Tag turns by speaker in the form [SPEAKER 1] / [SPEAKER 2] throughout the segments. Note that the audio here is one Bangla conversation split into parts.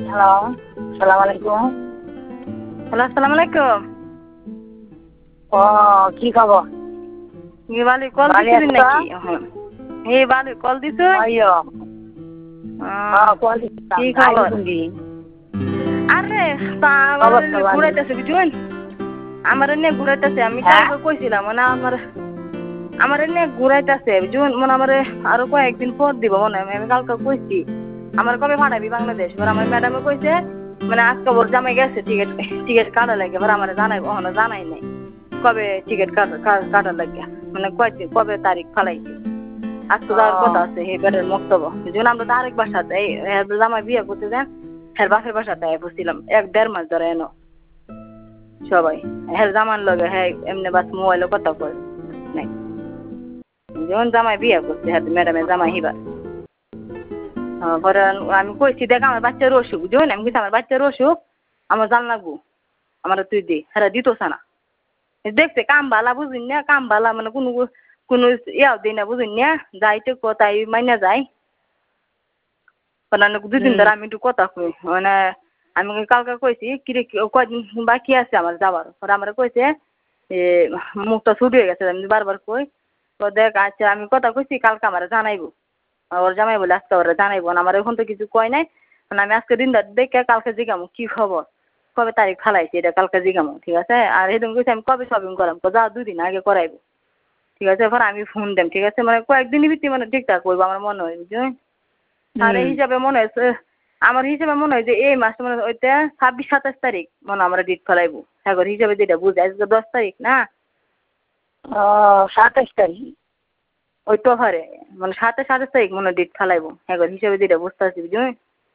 [SPEAKER 1] হ্যালো, সালাম আলাইকুম।
[SPEAKER 2] হ্যালো, আসসালামু আলাইকুম।
[SPEAKER 1] ও কি খবর?
[SPEAKER 2] বালি কল
[SPEAKER 1] ভালো
[SPEAKER 2] দিছিলেন
[SPEAKER 1] আছো?
[SPEAKER 2] নাকি এখন? এই বালি কল দিছো?
[SPEAKER 1] আইয়ো, কল
[SPEAKER 2] কি
[SPEAKER 1] দিতাম আইলি
[SPEAKER 2] খবর?
[SPEAKER 1] তুমি।
[SPEAKER 2] আরে তা আমার
[SPEAKER 1] খবর তো ভালো।
[SPEAKER 2] ঘুরাইতেছে বুঝুন, আমার এনে ঘুরাইতেছে। আমি
[SPEAKER 1] হ্যাঁ
[SPEAKER 2] কালকে কইছিলাম মানে আমার এনে ঘুরাইতেছে বুঝুন, মানে আমার আরো কয়েকদিন পর দিব মনে হয়। আমি কালকে কইছি আমার কবে ফাটাবি বাংলাদেশ। এবার আমার ম্যাডামে কইছে মানে আজকে ওর জামাই গেছে টিকিট টিকিট কাটা লাগে। এবার আমার জানাই ওখানে জানাই নাই কবে টিকিট কাটা লাগে, মানে কবে তারিখ ফালাইছে। আজকে
[SPEAKER 1] ও
[SPEAKER 2] যাওয়ার কথা আছে এই বেটার মক্তব্য। যেমন আমরা তো আরেক বাসাতে এই জামাই বিয়ে করতে দেন হ্যাঁ বাপের বাসাতে বসছিলাম 1-1.5 মাস ধরে এনো সবাই। হ্যাঁ জামার লগে হ্যাঁ এমনি বাস মোবাইলে কথা কয় নাই। যেমন জামাই বিয়ে করছে হ্যাঁ ম্যাডামের জামাই হিবার পরে আমি কইছি দেখ আমার বাচ্চার অসুখ বুঝুন, আমি কইছি আমার বাচ্চার অসুখ আমার জান লাগবো, আমার তুই দে হ্যাঁ দিতোস না। দেখছে কাম বালা বুঝুন না, কাম বালা মানে কোনো কোনো ইয়াও দিই না বুঝুন না, যাইতে কোথায় মাইনা যায়। মানে 2 দিন ধরে আমি একটু কথা কই মানে আমি কালকে কইছি কিরে কয়দিন বাকি আছে আমার যাবার। পরে আমার কইছে মুখটা ছুটি হয়ে গেছে। আমি বারবার কই তো দেখ আচ্ছা আমি কথা কইছি কালকে আমার জানাইবো। ওর জামাই বলে আজকে ওরা জানাইবো না, আমার এখন তো কিছু কয় নাই। মানে আমি আজকে দিন দেখে কালকে জিগামো কি খবর, কবে তারিখ ফালাইছি এটা কালকে জিগামো, ঠিক আছে। আর সেদিন কইছি আমি কবে শপিং করাম, যা 2 দিন আগে করাইবো, ঠিক আছে। এবার আমি ফোন দেম, ঠিক আছে। মানে কয়েকদিনই ভিত্তি মানে ঠিকঠাক করবো আমার মনে হয় বুঝলি। আর এই হিসাবে মনে হয়েছে আমার হিসাবে মনে হয় যে এই মাসে মানে ওইটা 26-27 তারিখ মনে আমরা ডেট ফেলাইবো। হ্যাঁ হিসাবে যেটা বুঝে আজকে 10 তারিখ না।
[SPEAKER 1] ও 27 তারিখ।
[SPEAKER 2] ওই তো হারে মানে 27 তারিখ মনে ডেট ফেলাইবো। হ্যাঁ হিসাবে যেটা বুঝতে পারছি বুঝলি।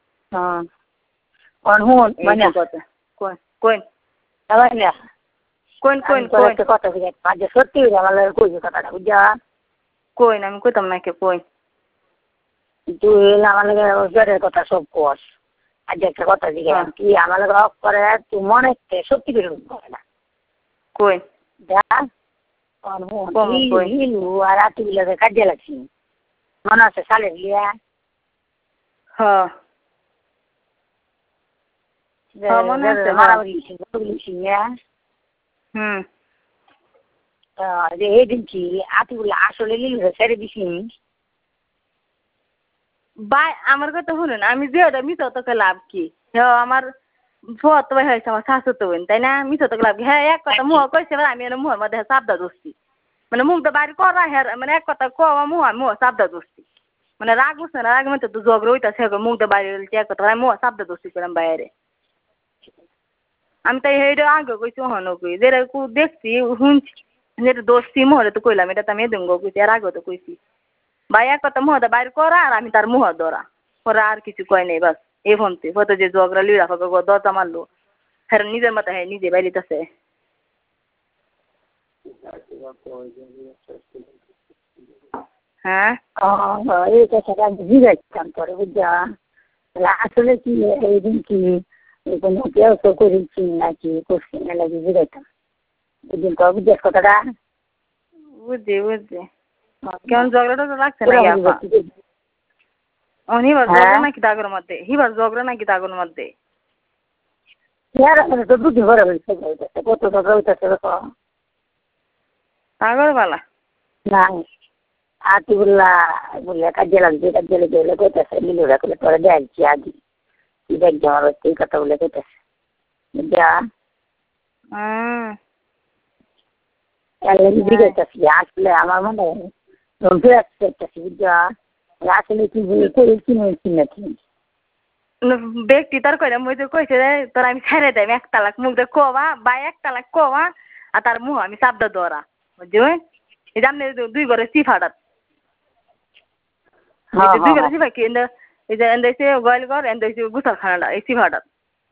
[SPEAKER 1] হুন মানে
[SPEAKER 2] এই কথা কোন কোন
[SPEAKER 1] না
[SPEAKER 2] কোন
[SPEAKER 1] আমি
[SPEAKER 2] কোন
[SPEAKER 1] তোর
[SPEAKER 2] কোন
[SPEAKER 1] একটা কথা জিজ্ঞাসা আজ সত্যি আমার লাগে কইছি কথাটা বুঝা।
[SPEAKER 2] কোন আমি কইতাম না কে কোন
[SPEAKER 1] তুই আমার লাগে জ্বরের কথা সব কস। আজ একটা কথা জিজ্ঞাসা কি আমার লাগে অফ করে তুই মনে সত্যি করে করে না
[SPEAKER 2] কোন
[SPEAKER 1] যা
[SPEAKER 2] কোন
[SPEAKER 1] হিলু আর রাতুগুলোকে কাজে লাগছি মনে আছে সালে গিয়া
[SPEAKER 2] হ্যাঁ মনে আছে
[SPEAKER 1] মারামারি
[SPEAKER 2] হুম
[SPEAKER 1] যে এই দিন কি আতিগুলো আসলে লিলু ছেড়ে দিছি
[SPEAKER 2] বাই আমার কথা শুনুন আমি যে ওটা মিথ্যা তোকে লাভ কি হ্যাঁ আমার ফত তো হয়েছে আমার শাশু তো তাই না মিথ্যা তোকে লাভ কি হ্যাঁ এক কথা মুহ কইছে আমি এর মুহের মধ্যে চাপদা দোষছি মানে মুখ তো বাড়ি করা হ্যাঁ মানে এক কথা কওয়া মুহ চাপদা দোষছি মানে রাগ উঠছে না রাগ মধ্যে তো ঝগড়া হইতাছে মুখ তো বাড়ি এক কথা আমি মুহ চাপদা দোষছি করলাম বাইরে। আমি তাই এইটা আগে কইছি হন কই যেটা দেখছি শুনছি যেটা দোষছি মুহরে তো কইলাম এটা তো আমি এদিন কইছি আর আগে তো কইছি ভাই এক কথা মুহটা বাইর করা আর আমি তার মুহ ধরা ওরা আর কিছু কয় নেই বাস এই ফোনতে হয়তো যে ঝগড়া লিড়া হবে দরজা মারলো হ্যাঁ নিজের মাথা হ্যাঁ নিজে বাইরিতেছে। হ্যাঁ
[SPEAKER 1] এই কথাটা জিজ্ঞাসা করে বুঝা আসলে কি এই দিন কি কোনো কেউ তো করেছি নাকি করছি না লাগে জিজ্ঞাসা বুঝিন তো বুঝাস কথাটা
[SPEAKER 2] বুঝছি বুঝছি কেমন ঝগড়াটা তো লাগছে না আপা হিবার ঝগড়া নাকি তাগর মধ্যে হিবার ঝগড়া নাকি তাগর মধ্যে
[SPEAKER 1] তো বুদ্ধি ঘরে হয়েছে কত ঝগড়া হইতেছে
[SPEAKER 2] তাগর বালা
[SPEAKER 1] না আতি বললে কাজে লাগছে কাজে লেগে বলে কইতেছে লিলুরা করে তোরা দেখছি আগে কি দেখছি আমার এই কথা বলে কইতেছে যা জিজ্ঞাসি আসলে আমার মনে হয় আসতেছি বুঝা আসলে কি করেছি নইছি নাকি
[SPEAKER 2] ব্যক্তি তার কইরা মই তো কইছে তোর আমি ছেড়ে দেব 1 তালাক মুখ দে কোয়া বা 1 তালাক কোয়া আর তার মুহ আমি চাপদা ধরা বুঝলি এই যে আপনি 2 ঘরে সিফাড়াত এই যে 2 ঘরে সিফা কি এই যে এন্দেছে গোয়াল ঘর এন্দেছে গুছাল খানাটা এই সিফাড়াত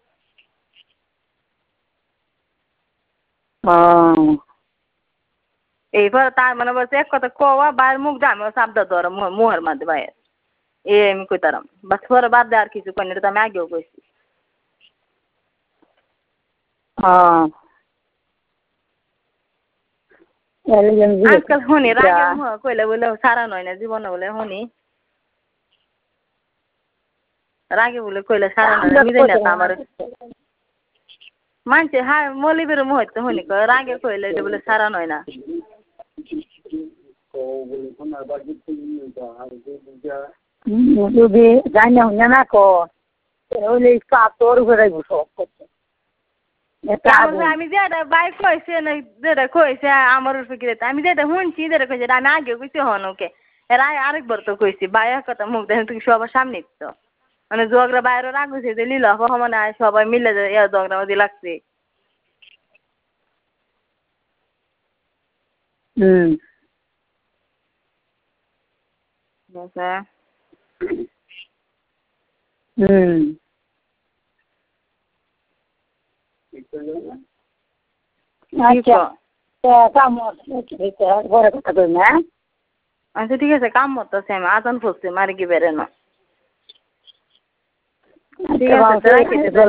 [SPEAKER 2] এইবার তার মানে বলছে এক কথা কোয়া বাইর মুখ দে আমি চাপদা ধরা মুহের মধ্যে বাইর আমি কইতারাম বাস পরে বাদ দে আর কিছু কই না এটা আমি আগেও কইছি। আজকাল শুনি রাগের মুহ কইলে বলে সারা নয় না জীবনে বলে শুনি রাগে বলে কইলে সারা না মিলে না আমার মানছে হ্যাঁ মলিবের মুহূর্তে হনি কয় রাগে কইলে এটা বলে সারা নয় না
[SPEAKER 1] যদি জানি না না কো ওই তোর ঘরে সব করছে
[SPEAKER 2] আমি যেটা বাইক কইছে না যেটা কইছে আমার ফিকিরে আমি যেটা শুনছি যেটা কইছে আমি আগে কইছি হন ওকে এর আরেকবার তো কইছি বাইরের কথা মুখ দেখেন তুই সবার সামনে তো মানে জগরা বাইরে রাগ হয়েছে যে লীলা মানে সবাই মিলে জগরা মধ্যে লাগছে আচ্ছা ঠিক আছে কাম মতো আমি আজান ফুসছে মারি কি বেরে না ঠিক আছে